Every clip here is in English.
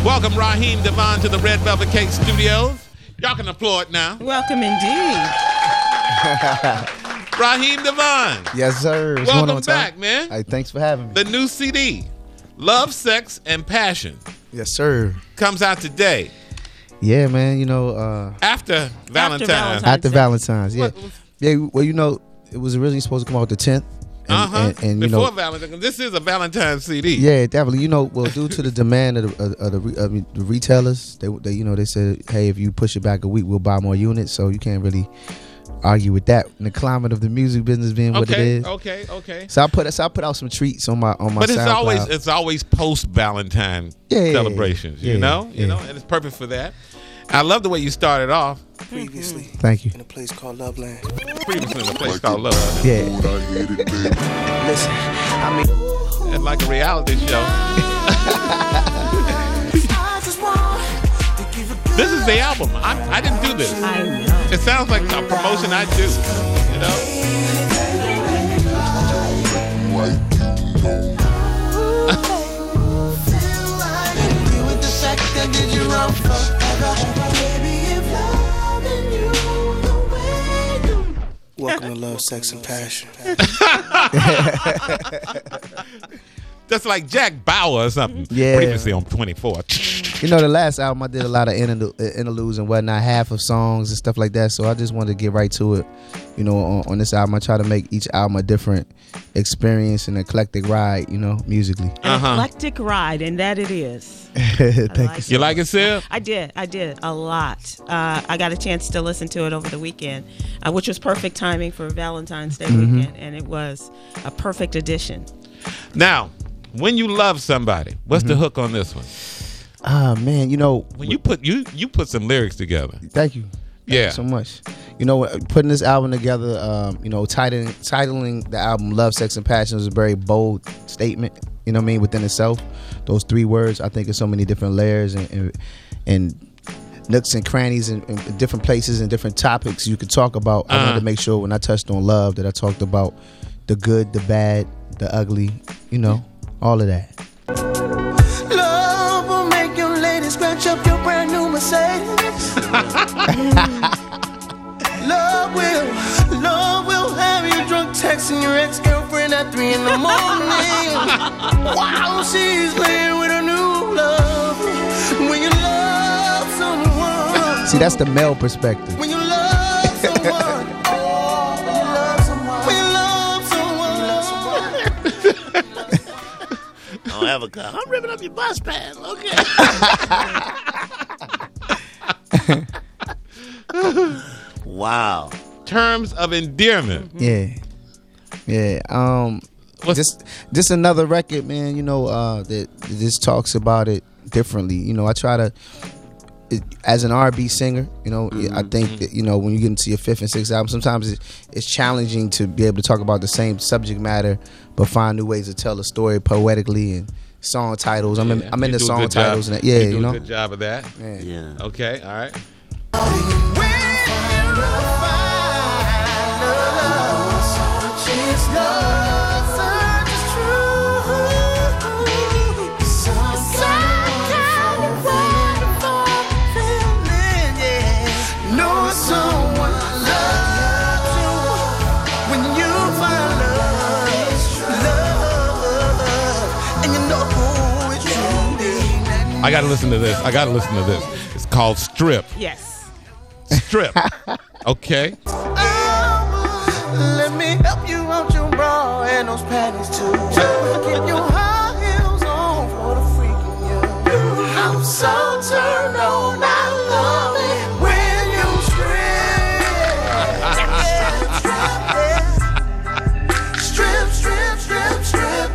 Welcome Raheem Devon to the Red Velvet Cake Studios. Y'all can applaud now. Welcome indeed. Raheem Devon. Yes, sir. What's Welcome going on, Tom? back, man. Hey, thanks for having me. The new CD, Love, Sex, and Passion, Yes, sir. comes out today Yeah, man. You know, after Valentine's. after Valentine's. Yeah. What- Yeah. Well, you know, it was originally supposed to come out the 10th. And you Before know, Valentine's. This is a Valentine's CD. yeah, definitely. You know, well, due to the demand of the retailers, they you know, they said, hey, if you push it back a week, we'll buy more units. So you can't really argue with that in the climate of the music business being what it is. Okay. So I put out some treats on my But SoundCloud. it's always post Valentine Yeah, celebrations. You yeah, know, yeah. and it's perfect for that. I love the way you started off. Previously, Thank you. in a place called Loveland. Previously in a place called Love. Yeah. Listen, I mean, It's like a reality show. This is the album. I didn't do this. I know. It sounds like a promotion I do. You know? welcome to Love, Sex, and Passion. Just like Jack Bauer or something. Yeah. Previously on 24. You know, the last album I did a lot of interludes and whatnot, half of songs and stuff like that. So I just wanted to get right to it. You know, on this album, I try to make each album a different experience and eclectic ride. You know, musically. An eclectic ride, and that it is. Thank you. You like it, Sil? I did a lot. I got a chance to listen to it over the weekend, which was perfect timing for Valentine's Day weekend, and it was a perfect addition. Now, when you love somebody, what's the hook on this one? Ah, man, you know, When you put some lyrics together. thank you. Thank you so much. You know, putting this album together, you know, titling the album Love, Sex, and Passion was a very bold statement, you know what I mean, within itself. Those three words, I think, are so many different layers and nooks and crannies and different places and different topics you could talk about. I wanted to make sure when I touched on love that I talked about the good, the bad, the ugly, you know, all of that. Love will make your lady scratch up your brand new Mercedes. Love will have you drunk texting your ex-girlfriend at 3 in the morning while she's laying with a new love. When you love someone, See, that's the male perspective. when you love someone, when you love someone. Don't have a car. I'm ripping up your bus pass. Okay. Wow. Terms of endearment. Yeah. Just another record, man, you know, that just talks about it differently. You know, I try to, as an R&B singer, you know, I think that, you know, when you get into your fifth and sixth album, sometimes it's challenging to be able to talk about the same subject matter, but find new ways to tell a story poetically and song titles. I'm in the song titles. And you you know. a good job of that. Yeah. Okay, all right. I gotta listen to this. It's called Strip. Yes. Strip. Okay. Let me help you out your bra and those panties too. Get your high heels on for the freaking you. I'm so turned on, I love it when you strip. Strip,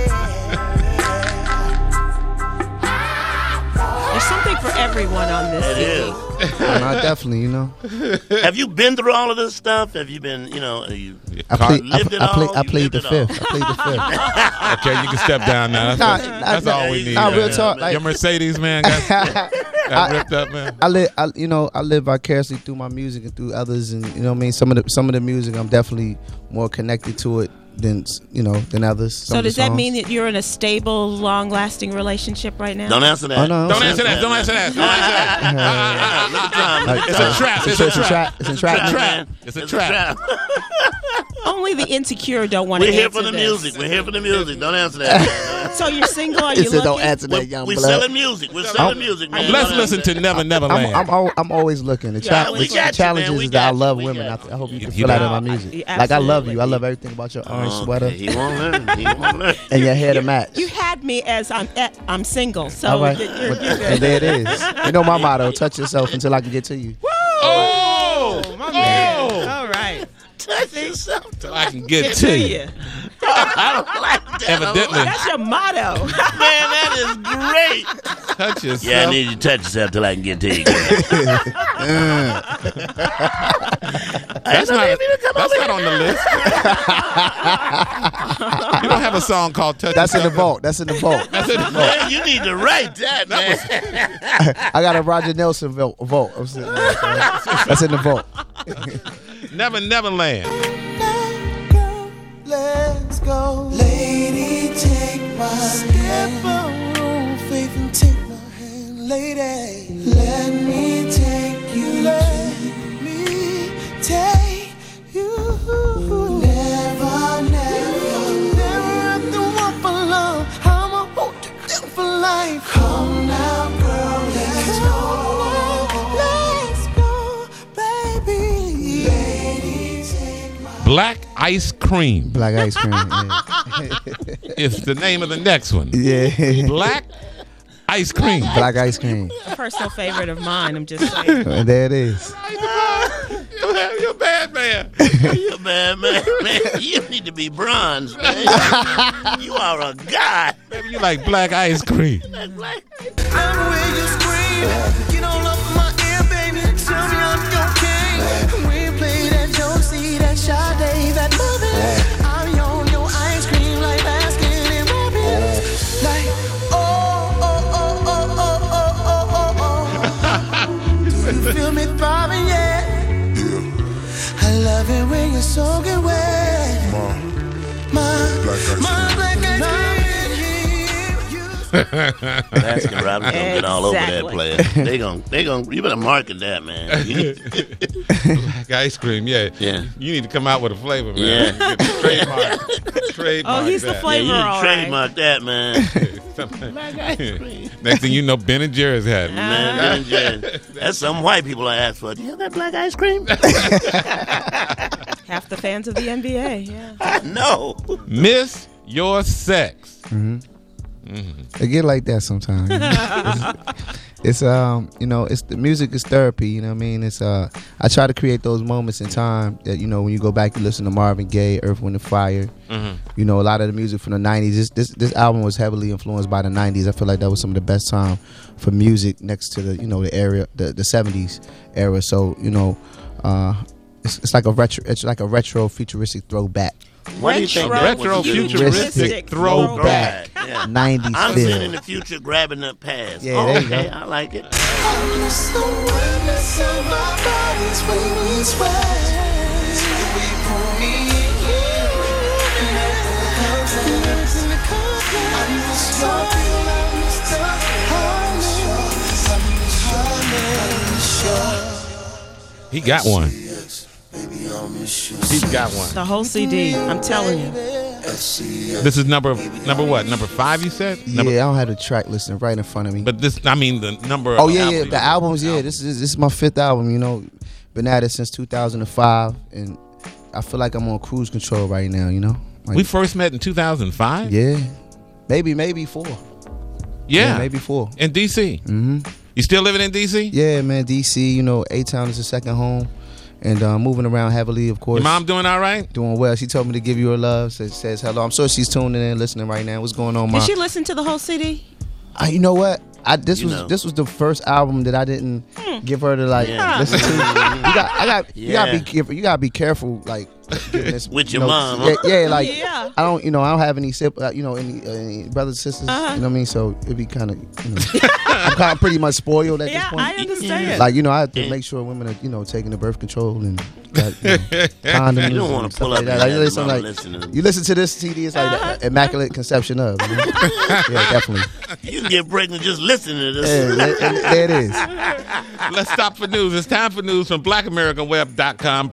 There's something for everyone on this. It CD. is. No, definitely, you know. Have you been through all of this stuff? Have you been, you know, I played lived it all? I played You the lived it fifth. I played the fifth. Okay, you can step down now. That's all we need. Nah, real man. talk. Like, Your Mercedes, man, got ripped up, man. I live vicariously through my music and through others, and you know what I mean. Some of the music, I'm definitely more connected to it than others. So does that mean that you're in a stable, long-lasting relationship right now? Don't answer that. Oh, no. Don't answer that. Don't answer that. Don't answer that. It's a trap. It's a trap. It's a trap. It's a trap. Only the insecure don't want to We're answer here for the this. music. We're here for the music. Don't answer that. So you're single? Are He you said, looking? "Don't answer that, young We're blood." selling music. We're selling music, man. Let's Don't listen answer to that. Never Never Land. I'm always looking. The we got you, challenge man. We is that I got you. love We women. got you. I hope you can You feel that in know, my music. I- Like I love you. I absolutely. love everything about your orange Okay, sweater he won't learn. He won't learn. and your hair to match. You had me as I'm single, so All right, you're good. and there it is. You know my motto: touch yourself until I can get to you. Oh, my man. All right. Touch yourself. So I can get to you. I don't like that. Evidently, That's your motto. Man, that is great. touch yourself. Yeah, I need you to touch yourself till I can get to you. That's not on the list. You don't have a song called Touch That's in the Yourself. vault. That's in the vault. That's in the vault. Man, you need to write that, man. I got a Roger Nelson vault. I'm sitting there, that's in the vault. Never Never Land. Let's go. Lady, take my hand. Faith and take my hand. Lady, let me take you. Let me take you. Never, never have to walk for love. I'ma hold you down for life. Come now, girl, let's go. Let's go, baby. Lady, take my Black Ice Cream Black ice cream. is the name of the next one. Yeah. Black Ice Cream. Black ice cream. A personal favorite of mine. I'm just saying. And there it is. You're a bad man. You're a bad man, man. You need to be bronze, man. You are a god. Maybe you like Black Ice Cream. Like, Love when you scream, get all up in my ear, baby. Tell me I'm your king. We play that joke, see that Sade, that movie. I'm on your ice cream like Baskin and Robbins. Like do you feel me throbbing? Yeah. I love it when you're soaking wet. My black ice cream. Baskin Robbins gonna get all over that Exactly. player. They gonna. You better market that, man. Black Ice Cream, yeah. Yeah. You need to come out with a flavor, man. Yeah. Trademark. Oh, he's the that. flavor. Yeah, you all right. trademark that, man. Black ice cream. Next thing you know, Ben and Jerry's had it. Man, that's some white people I ask for. Do you have that black ice cream? Half the fans of the NBA. Yeah. No. Miss Your Sex. It get like that sometimes. It's it's the music is therapy. You know what I mean? It's I try to create those moments in time that when you go back, you listen to Marvin Gaye, Earth, Wind and Fire. You know, a lot of the music from the '90s. This album was heavily influenced by the '90s. I feel like that was some of the best time for music next to the the area the '70s era. So it's like a retro. It's like a retro futuristic throwback. What do you think? Retro futuristic throwback. Yeah. 90s I'm feel. sitting in the future grabbing the past. Yeah, there you okay, go. I like it. It's the witness of my body's when we sweat. We pull me in. I miss your feel, I miss your He got one. baby, I miss you. He's got one. The whole CD. I'm telling you. This is number what? Number 5, you said? Yeah, I don't have the track listing right in front of me. But this, I mean, the number. Oh of yeah, albums. the albums. Yeah, this is my 5th album. Been at it since 2005, and I feel like I'm on cruise control right now. Like, We first met in 2005. yeah, maybe 4. Yeah, maybe 4. in DC. Mm-hmm. You still living in DC? Yeah, man, DC. A-Town is a second home, and moving around heavily, of course. Your mom doing all right? Doing well. She told me to give you her love. Says hello. I'm sure she's tuning in, listening right now. What's going on, Mom? Did she listen to the whole CD? You know what? This You know. was the first album that I didn't give her to Yeah. listen to. You gotta be Yeah. careful. You gotta be careful. Like giving this, With you your know, mom, Yeah, huh? yeah, like Yeah. I don't have any any brothers sisters. You know what I mean? So it'd be kind of I'm kind of pretty much spoiled at this Yeah, point. I understand. Like I have to make sure women are taking the birth control and got, condoms. You don't want want to to pull up that. and have Listen, mama like, listening. you listen to this CD, it's like the Immaculate Conception of. You know? Yeah, definitely. You can get pregnant just listening to this. Yeah, there it is. Let's stop for news. It's time for news from BlackAmericanWeb.com.